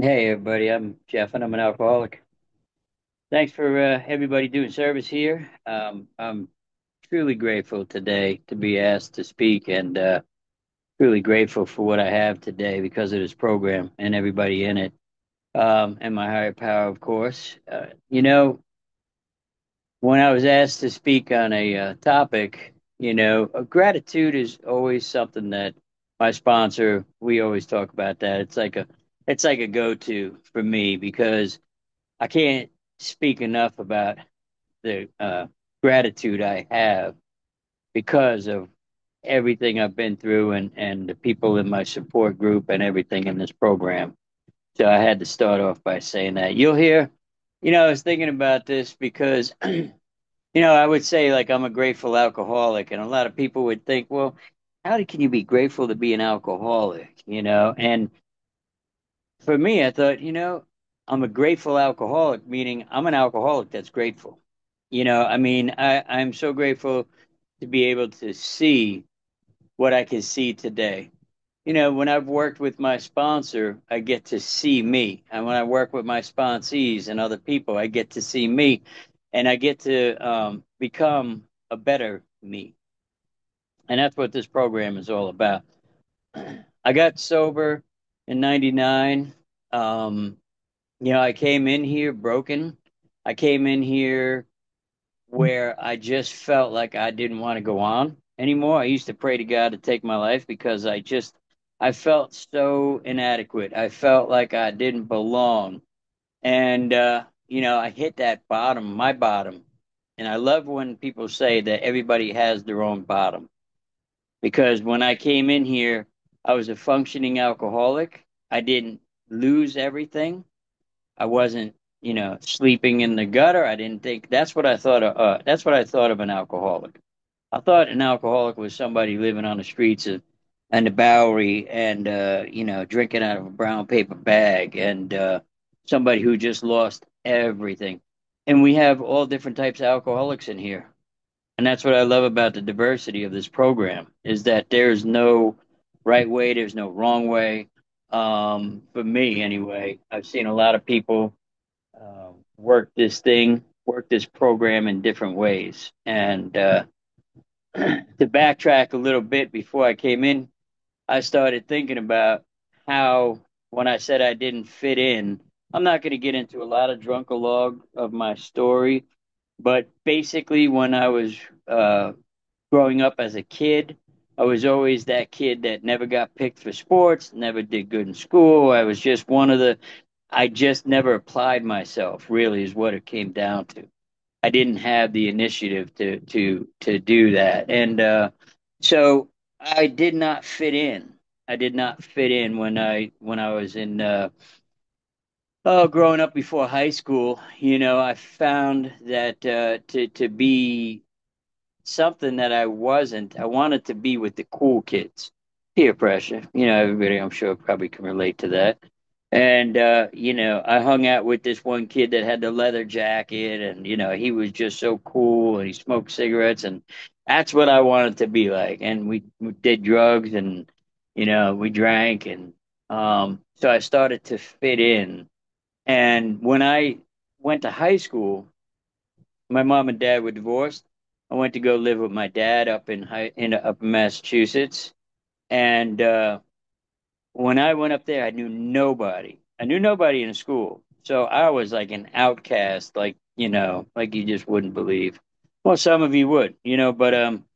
Hey everybody, I'm Jeff and I'm an alcoholic. Thanks for everybody doing service here. I'm truly grateful today to be asked to speak and truly grateful for what I have today because of this program and everybody in it, and my higher power, of course. When I was asked to speak on a topic, gratitude is always something that my sponsor, we always talk about that. It's like a go-to for me because I can't speak enough about the gratitude I have because of everything I've been through and the people in my support group and everything in this program. So I had to start off by saying that. You'll hear, I was thinking about this because, I would say like I'm a grateful alcoholic, and a lot of people would think, well, can you be grateful to be an alcoholic? And for me, I thought, I'm a grateful alcoholic, meaning I'm an alcoholic that's grateful. I'm so grateful to be able to see what I can see today. When I've worked with my sponsor, I get to see me. And when I work with my sponsees and other people, I get to see me and I get to become a better me. And that's what this program is all about. I got sober in 99. Um, I came in here broken. I came in here where I just felt like I didn't want to go on anymore. I used to pray to God to take my life because I felt so inadequate. I felt like I didn't belong. And, I hit that bottom, my bottom. And I love when people say that everybody has their own bottom because when I came in here, I was a functioning alcoholic. I didn't lose everything. I wasn't, sleeping in the gutter. I didn't think that's what I thought of. That's what I thought of an alcoholic. I thought an alcoholic was somebody living on the streets of and the Bowery and drinking out of a brown paper bag and somebody who just lost everything. And we have all different types of alcoholics in here. And that's what I love about the diversity of this program is that there's no right way, there's no wrong way. For me, anyway, I've seen a lot of people work this program in different ways. And to backtrack a little bit before I came in, I started thinking about how when I said I didn't fit in, I'm not going to get into a lot of drunkalog of my story, but basically when I was growing up as a kid, I was always that kid that never got picked for sports, never did good in school. I was just I just never applied myself, really, is what it came down to. I didn't have the initiative to do that. And so I did not fit in. I did not fit in when I was in growing up before high school. I found that to be something that I wasn't. I wanted to be with the cool kids. Peer pressure. Everybody I'm sure probably can relate to that. And I hung out with this one kid that had the leather jacket and he was just so cool and he smoked cigarettes and that's what I wanted to be like. And we did drugs and we drank and so I started to fit in. And when I went to high school, my mom and dad were divorced. I went to go live with my dad up in Massachusetts, and when I went up there, I knew nobody. I knew nobody in school, so I was like an outcast, like you just wouldn't believe. Well, some of you would, but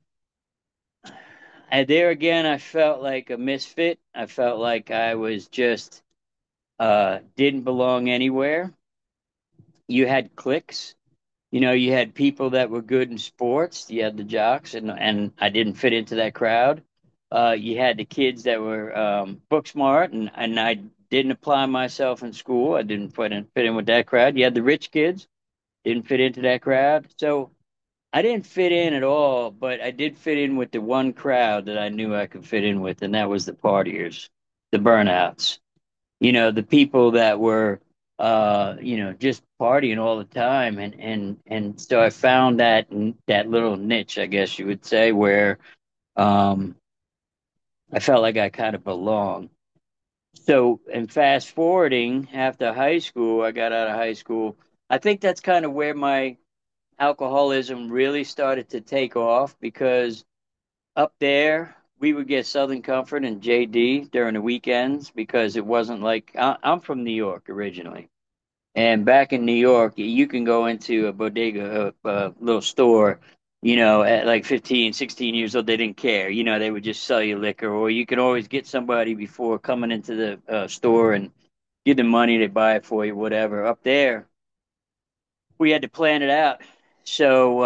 there again, I felt like a misfit. I felt like I was just didn't belong anywhere. You had cliques. You had people that were good in sports. You had the jocks, and I didn't fit into that crowd. You had the kids that were book smart, and I didn't apply myself in school. I didn't fit in with that crowd. You had the rich kids, didn't fit into that crowd. So I didn't fit in at all, but I did fit in with the one crowd that I knew I could fit in with, and that was the partiers, the burnouts, the people that were just partying all the time and so I found that little niche, I guess you would say, where um I felt like I kind of belonged. So, and fast forwarding after high school, I got out of high school. I think that's kind of where my alcoholism really started to take off because up there we would get Southern Comfort and JD during the weekends because it wasn't like I'm from New York originally. And back in New York, you can go into a bodega, a little store, at like 15, 16 years old, they didn't care. They would just sell you liquor, or you could always get somebody before coming into the store and give them money to buy it for you, whatever. Up there, we had to plan it out. So,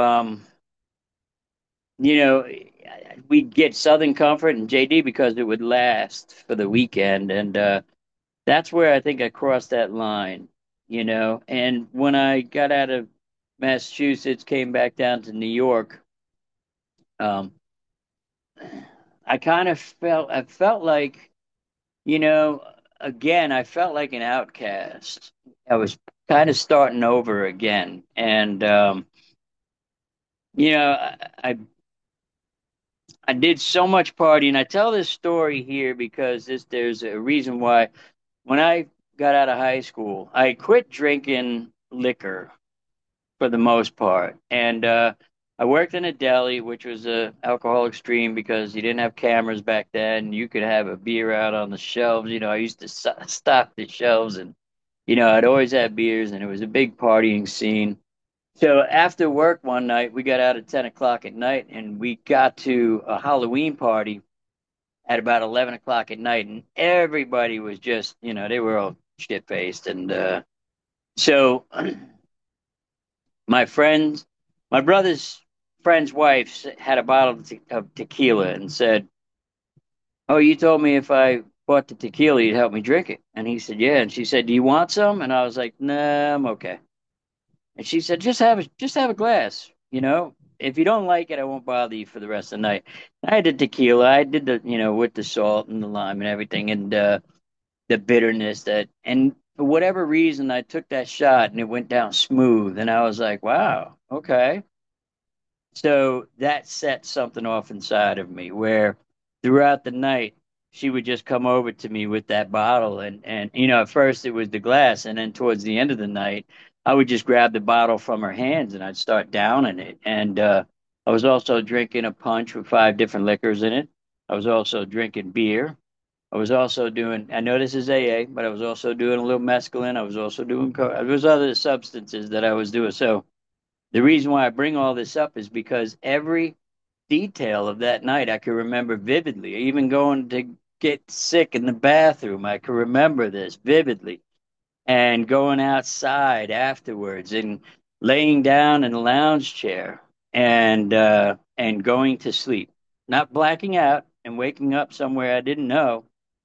you know, we'd get Southern Comfort and JD because it would last for the weekend. And that's where I think I crossed that line. And when I got out of Massachusetts, came back down to New York, um, I felt like, you know, again, I felt like an outcast. I was kind of starting over again. And, I did so much partying. I tell this story here because there's a reason why. When I got out of high school, I quit drinking liquor for the most part. And I worked in a deli, which was a alcoholic stream because you didn't have cameras back then. You could have a beer out on the shelves. I used to stock the shelves, and I'd always have beers, and it was a big partying scene. So after work one night, we got out at 10 o'clock at night, and we got to a Halloween party at about 11 o'clock at night, and everybody was just, they were all shit faced. And so my friends, my brother's friend's wife had a bottle of tequila and said, "Oh, you told me if I bought the tequila, you'd help me drink it." And he said, "Yeah." And she said, "Do you want some?" And I was like, "Nah, I'm okay." And she said, just have a glass. If you don't like it, I won't bother you for the rest of the night." I did tequila. I did with the salt and the lime and everything, and the bitterness and for whatever reason, I took that shot and it went down smooth. And I was like, wow, okay. So that set something off inside of me where throughout the night, she would just come over to me with that bottle. And at first it was the glass. And then towards the end of the night, I would just grab the bottle from her hands and I'd start downing it. And I was also drinking a punch with five different liquors in it. I was also drinking beer. I was also doing, I know this is AA, but I was also doing a little mescaline. I was also doing, there was other substances that I was doing. So the reason why I bring all this up is because every detail of that night I can remember vividly. Even going to get sick in the bathroom, I can remember this vividly. And going outside afterwards and laying down in a lounge chair and going to sleep, not blacking out and waking up somewhere I didn't know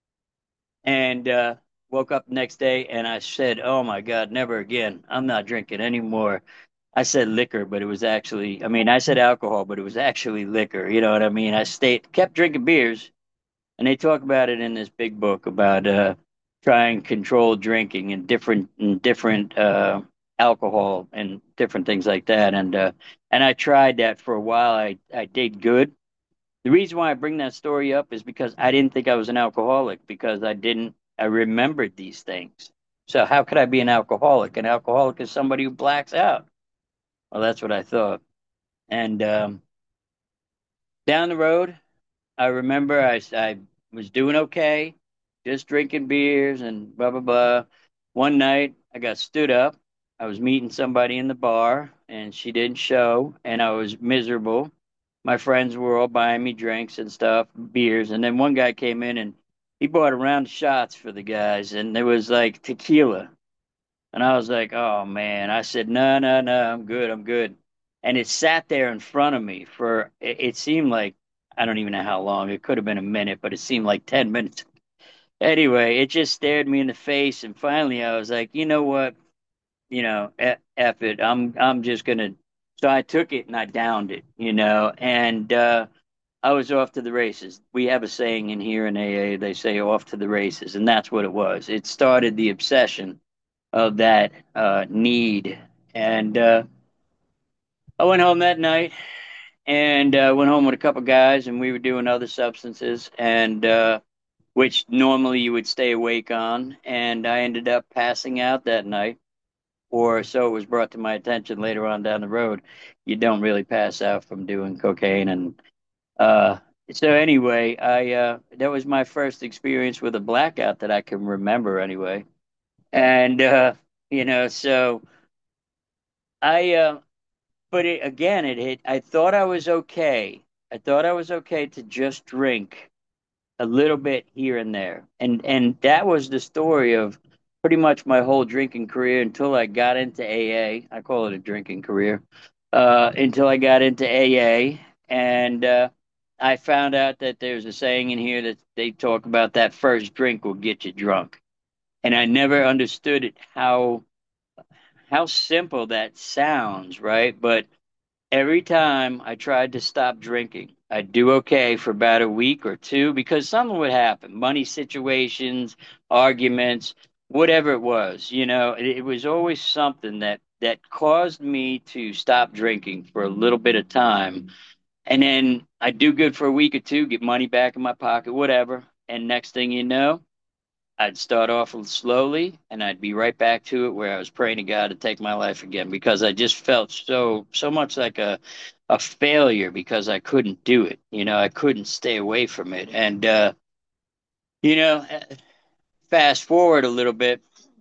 and woke up the next day and I said, "Oh my God, never again. I'm not drinking anymore." I said liquor, but it was actually, I mean, I said alcohol, but it was actually liquor. You know what I mean? Kept drinking beers, and they talk about it in this big book about trying controlled drinking and different alcohol and different things like that. And I tried that for a while. I did good. The reason why I bring that story up is because I didn't think I was an alcoholic because I remembered these things. So how could I be an alcoholic? An alcoholic is somebody who blacks out. Well, that's what I thought. And down the road, I remember I was doing okay, just drinking beers and blah, blah, blah. One night, I got stood up. I was meeting somebody in the bar, and she didn't show, and I was miserable. My friends were all buying me drinks and stuff, beers, and then one guy came in and he bought a round of shots for the guys, and there was like tequila. And I was like, oh man. I said, no, no, no, I'm good, I'm good. And it sat there in front of me for, it seemed like, I don't even know how long. It could have been a minute, but it seemed like 10 minutes. Anyway, it just stared me in the face. And finally, I was like, you know what? F it. I'm just gonna. So I took it and I downed it, and I was off to the races. We have a saying in here in AA, they say off to the races, and that's what it was. It started the obsession of that need. And I went home that night and went home with a couple guys, and we were doing other substances. And which normally you would stay awake on, and I ended up passing out that night, or so it was brought to my attention later on down the road. You don't really pass out from doing cocaine, and uh, so anyway, I that was my first experience with a blackout that I can remember anyway, and so I but it again, it hit. I thought I was okay. I thought I was okay to just drink a little bit here and there. And that was the story of pretty much my whole drinking career until I got into AA. I call it a drinking career. Until I got into AA and I found out that there's a saying in here that they talk about that first drink will get you drunk. And I never understood it how simple that sounds, right? But every time I tried to stop drinking, I'd do okay for about a week or two because something would happen. Money situations, arguments, whatever it was, it was always something that caused me to stop drinking for a little bit of time. And then I'd do good for a week or two, get money back in my pocket, whatever. And next thing you know, I'd start off slowly and I'd be right back to it where I was praying to God to take my life again because I just felt so much like a failure because I couldn't do it. I couldn't stay away from it. And you know, fast forward a little bit,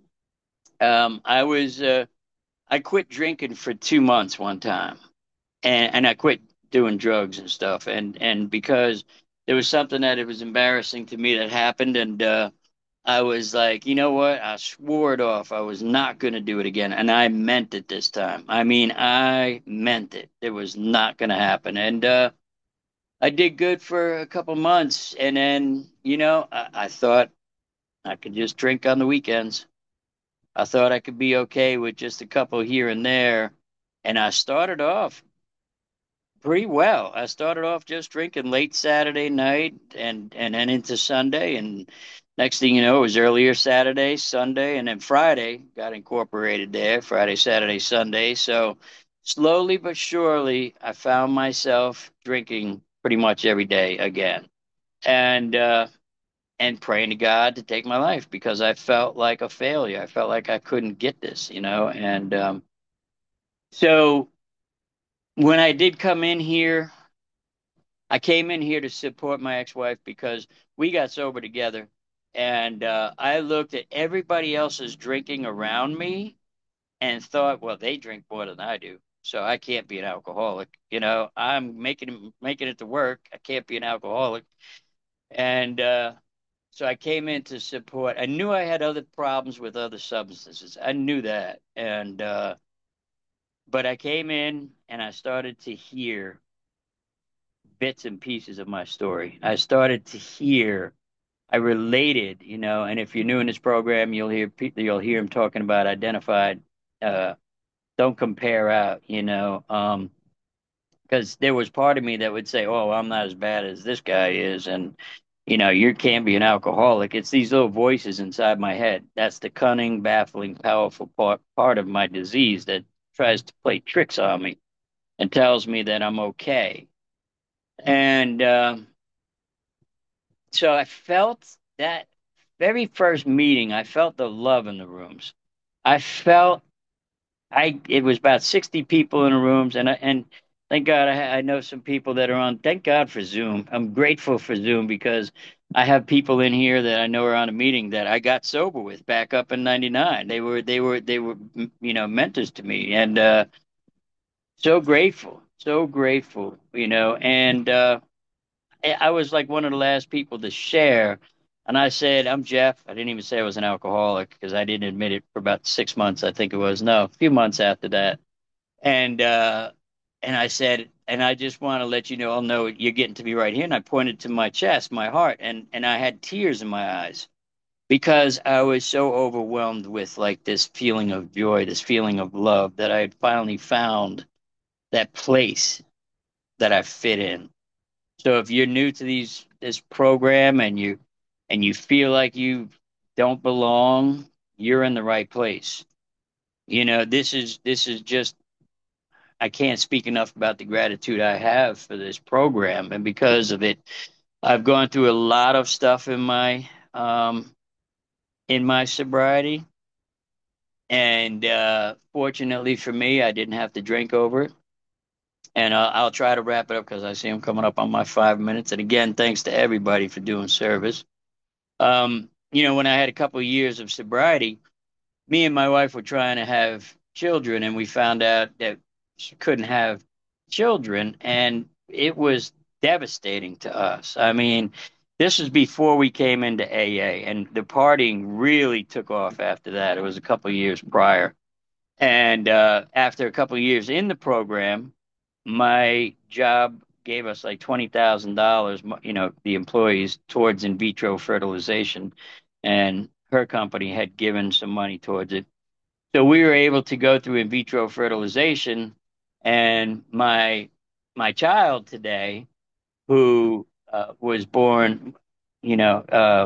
I quit drinking for 2 months one time, and I quit doing drugs and stuff, and because there was something that it was embarrassing to me that happened, and I was like, you know what? I swore it off. I was not going to do it again. And I meant it this time. I mean, I meant it. It was not going to happen. And I did good for a couple months. And then, I thought I could just drink on the weekends. I thought I could be okay with just a couple here and there. And I started off pretty well. I started off just drinking late Saturday night and then into Sunday, and next thing you know, it was earlier Saturday, Sunday, and then Friday got incorporated there. Friday, Saturday, Sunday. So slowly but surely, I found myself drinking pretty much every day again, and and praying to God to take my life because I felt like a failure. I felt like I couldn't get this, and so when I did come in here. I came in here to support my ex-wife because we got sober together, and I looked at everybody else's drinking around me and thought, well, they drink more than I do, so I can't be an alcoholic. I'm making it to work. I can't be an alcoholic, and so I came in to support. I knew I had other problems with other substances. I knew that, and but I came in and I started to hear bits and pieces of my story. I started to hear, I related, and if you're new in this program, you'll hear him talking about identified. Uh, don't compare out, because there was part of me that would say, "Oh, I'm not as bad as this guy is," and you can't be an alcoholic. It's these little voices inside my head. That's the cunning, baffling, powerful part of my disease that tries to play tricks on me and tells me that I'm okay. And so I felt that very first meeting, I felt the love in the rooms. I felt it was about 60 people in the rooms, and thank God I know some people that are on. Thank God for Zoom. I'm grateful for Zoom because I have people in here that I know are on a meeting that I got sober with back up in '99. They were mentors to me, and so grateful, and I was like one of the last people to share. And I said, I'm Jeff. I didn't even say I was an alcoholic because I didn't admit it for about 6 months, I think it was. No, a few months after that. And and I said, and I just want to let you know, I'll know you're getting to me right here. And I pointed to my chest, my heart, and I had tears in my eyes because I was so overwhelmed with like this feeling of joy, this feeling of love that I had finally found that place that I fit in. So if you're new to this program and you feel like you don't belong, you're in the right place. This is just I can't speak enough about the gratitude I have for this program, and because of it, I've gone through a lot of stuff in my sobriety, and fortunately for me, I didn't have to drink over it. And I'll try to wrap it up because I see I'm coming up on my 5 minutes. And again, thanks to everybody for doing service. When I had a couple of years of sobriety, me and my wife were trying to have children, and we found out that she couldn't have children, and it was devastating to us. I mean, this was before we came into AA, and the partying really took off after that. It was a couple of years prior. And after a couple of years in the program, my job gave us like $20,000, the employees towards in vitro fertilization, and her company had given some money towards it. So we were able to go through in vitro fertilization, and my child today, who was born, you know, uh,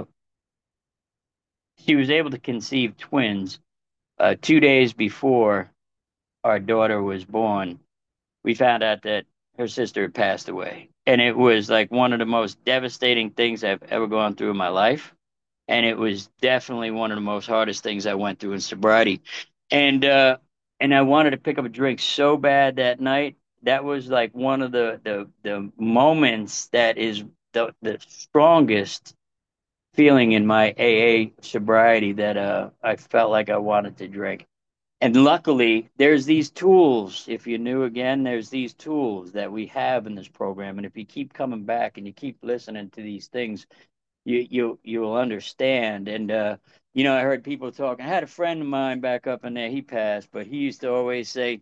she was able to conceive twins 2 days before our daughter was born. We found out that her sister had passed away. And it was like one of the most devastating things I've ever gone through in my life. And it was definitely one of the most hardest things I went through in sobriety. And and I wanted to pick up a drink so bad that night. That was like one of the moments that is the strongest feeling in my AA sobriety that I felt like I wanted to drink. And luckily, there's these tools. If you're new again, there's these tools that we have in this program. And if you keep coming back and you keep listening to these things, you'll understand. And I heard people talking. I had a friend of mine back up in there. He passed, but he used to always say,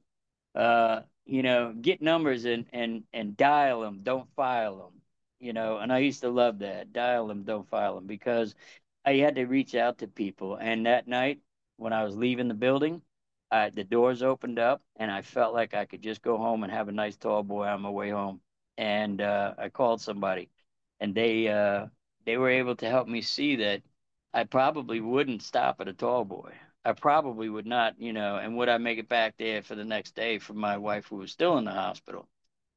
get numbers and dial them, don't file them. And I used to love that. Dial them, don't file them, because I had to reach out to people. And that night, when I was leaving the building, the doors opened up, and I felt like I could just go home and have a nice tall boy on my way home. And I called somebody, and they were able to help me see that I probably wouldn't stop at a tall boy. I probably would not, and would I make it back there for the next day for my wife who was still in the hospital?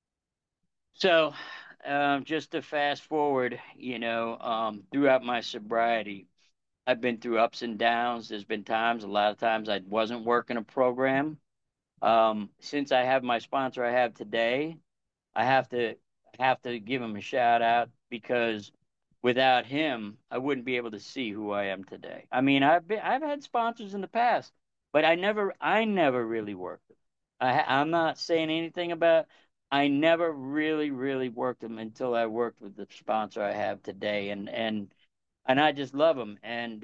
So, just to fast forward, throughout my sobriety, I've been through ups and downs. There's been times, a lot of times, I wasn't working a program. Since I have my sponsor I have today, I have to give him a shout out, because without him, I wouldn't be able to see who I am today. I mean, I've had sponsors in the past, but I never really worked them. I'm not saying anything about. I never really worked them until I worked with the sponsor I have today, and I just love him. And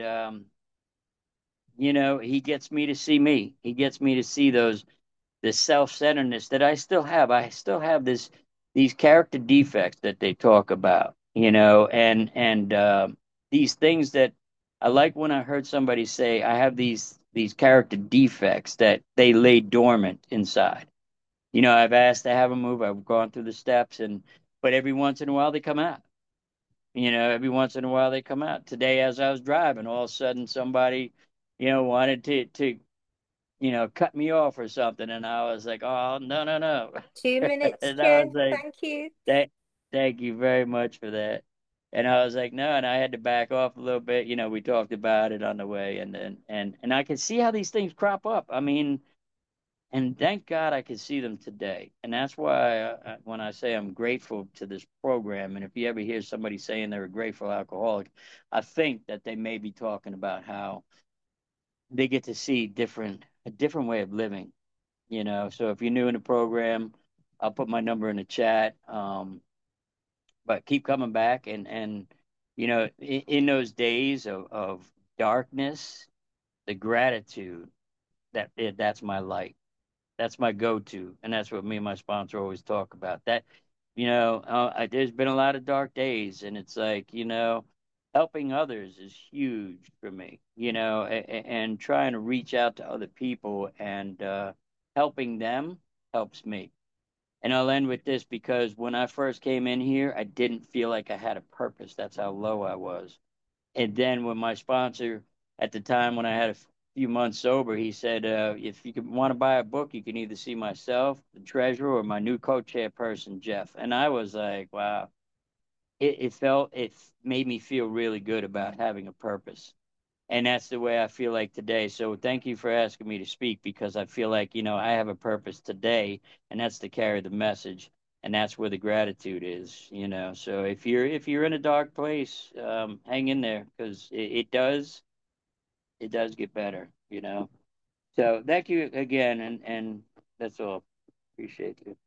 he gets me to see me. He gets me to see this self-centeredness that I still have. I still have these character defects that they talk about, and these things that I like when I heard somebody say I have these character defects that they lay dormant inside. I've asked to have them move. I've gone through the steps, but every once in a while they come out. Every once in a while they come out. Today, as I was driving, all of a sudden somebody, wanted to cut me off or something. And I was like, oh, no, no, no. 2 minutes, And I Jeff. was like, Thank you. thank, thank you very much for that. And I was like, no, and I had to back off a little bit. We talked about it on the way, and I can see how these things crop up. I mean, and thank God I could see them today. And that's why when I say I'm grateful to this program, and if you ever hear somebody saying they're a grateful alcoholic, I think that they may be talking about how they get to see a different way of living. So if you're new in the program, I'll put my number in the chat. But keep coming back, and in those days of darkness, the gratitude, that's my light. That's my go-to, and that's what me and my sponsor always talk about. That, there's been a lot of dark days, and it's like, helping others is huge for me, and trying to reach out to other people and helping them helps me. And I'll end with this, because when I first came in here, I didn't feel like I had a purpose. That's how low I was. And then when my sponsor, at the time when I had a few months sober, he said, if you want to buy a book, you can either see myself, the treasurer, or my new co-chairperson, Jeff. And I was like, wow. it made me feel really good about having a purpose. And that's the way I feel like today. So thank you for asking me to speak, because I feel like, I have a purpose today, and that's to carry the message. And that's where the gratitude is. So if you're in a dark place, hang in there, because it does get better. So thank you again, and that's all. Appreciate you.